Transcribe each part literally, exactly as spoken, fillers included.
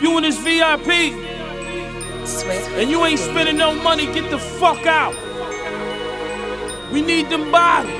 You in this V I P, and you ain't spending no money, get the fuck out. We need them bodies.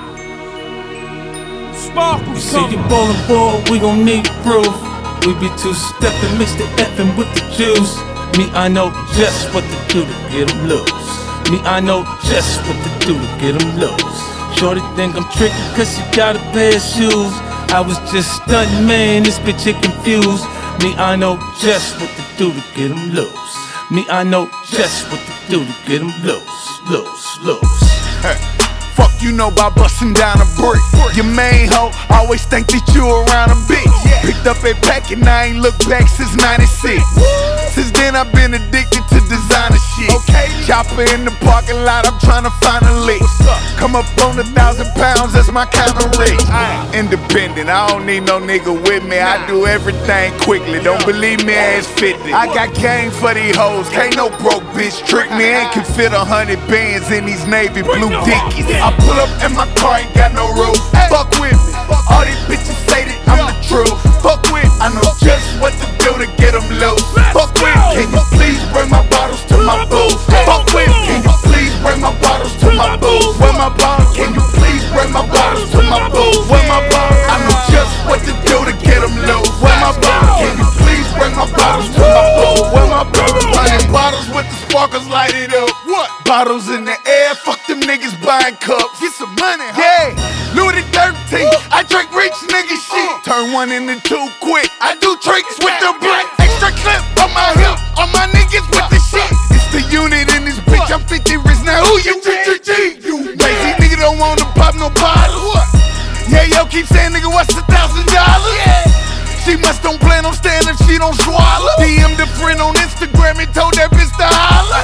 Sparkles You see you ballin' ball, we gon' need proof. We be two-steppin', mix the effin' with the juice. Me, I know just what to do to get them loose. Me, I know just what to do to get them loose. Shorty think I'm tricky cause she got a pair of shoes. I was just stuntin', man, this bitch is confused. Me, I know just what to do to get them loose. Me, I know just what to do to get them loose, loose, loose. Hey. Fuck you know about bustin' down a brick. Your main hoe always think that you around a bit. Picked up a pack and I ain't looked back since ninety-six. Since then I've been addicted to designer shit. Chopper in the parking lot, I'm tryna find a lick. Come up on a thousand pounds, that's my kind of rich. Independent, I don't need no nigga with me. I do everything quickly, don't believe me, ass fifty. I got game for these hoes, can't no broke bitch trick me. Ain't can fit a hundred bands in these navy blue dickies. I pull up in my car, ain't got no roof. Fuck with me, all these bitches say that I'm the truth. Fuck with me, I know just what to do to get them loose. Fuck with me, can you please bring my bottles to my booth? Fuck with me, can you please bring my bottles to my booth? Where my bottles? Can you please bring my bottles to my booth? Where my bottles? I know just what to do to get them loose. Where my bottles? Can you please bring my bottles to my booth? Where my bottles? Buying bottles with the sparkles lighted up. What? Bottles in the air, fuck them niggas buying cups. Get some money, huh? Yeah, Louis thirteen, I drink rich nigga shit. Turn one into two quick, I do tricks with the brick. Extra clip on my hip, on my niggas with the shit. It's the unit in this bitch, I'm fifty rich now, who you with? Lazy nigga don't wanna pop no bottles. Yeah, yo, keep saying nigga, what's a thousand dollars? She must don't plan on staying if she don't swallow. D M'd a friend on Instagram and told that bitch to holler.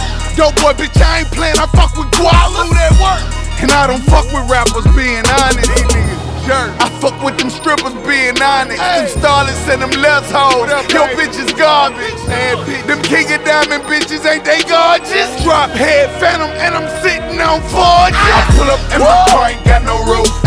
Yo boy, bitch, I ain't playing, I fuck with Guala. That work. And I don't fuck with rappers, being honest. I fuck with them strippers, being honest. Them starlets and them less hoes. Yo bitch is garbage. Them King of Diamond bitches, ain't they gorgeous? Drop head phantom and I'm sitting on forges. I pull up and my car ain't got no roof.